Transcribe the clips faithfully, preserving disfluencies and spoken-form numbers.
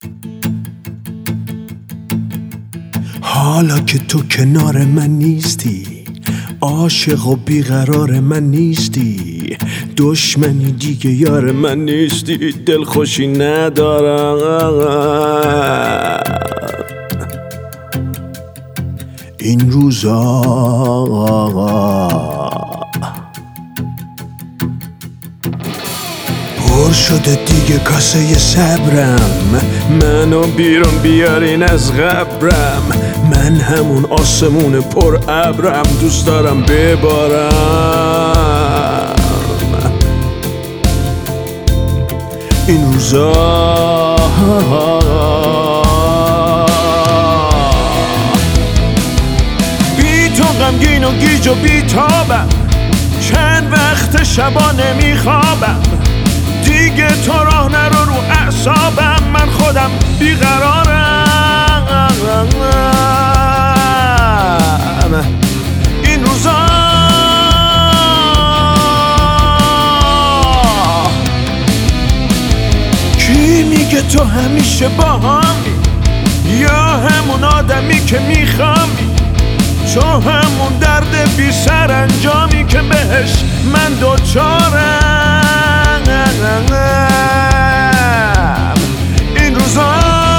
حالا که تو کنار من نیستی، عاشق و بیقرار من نیستی، دشمنی دیگه یار من نیستی، دلخوشی ندارم این روزا. پر شده دیگه کاسه صبرم، منو بیرون بیارین از قبرم. من همون آسمون پر ابرم، دوست دارم ببارم این روزا. بی تو غمگین و گیج و بی تابم، چند وقت شبا نمیخوابم، دیگه تو راه نرو رو اعصابم، من خودم بیقرارم این روزا. کی میگه تو همیشه با همی، یا همون آدمی که میخوامی، تو همون درد بی سرانجامی که بهش من دوچارم این روزا.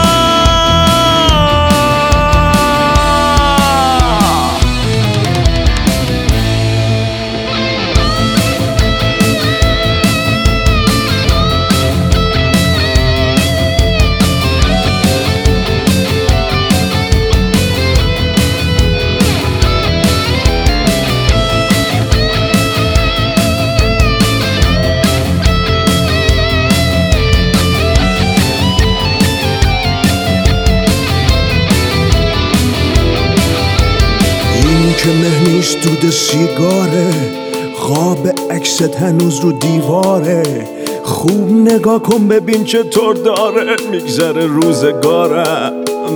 که مه نیست دود سیگاره، خواب عکست هنوز رو دیواره، خوب نگاه کن ببین چطور داره میگذره روزگارم.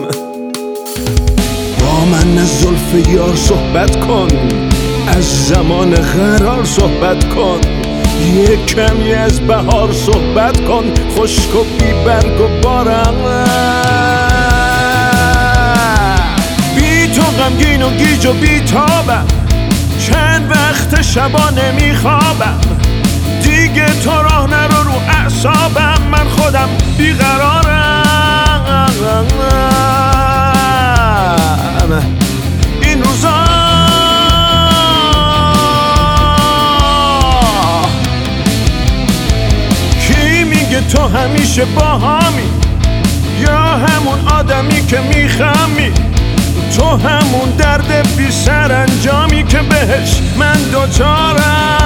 با من از زلف یار صحبت کن، از زمان قرار صحبت کن، یه کمی از بهار صحبت کن، خشک و بی برگ و بارم. تو غمگین و گیج و بی تابم، چند وقت شبا نمیخوابم، دیگه تو راه نرو رو اعصابم، من خودم بیقرارم این روزا. کی میگه تو همیشه با همی، یا همون آدمی که میخمی، تو همون درد بی سرانجامی که بهش من دوچارم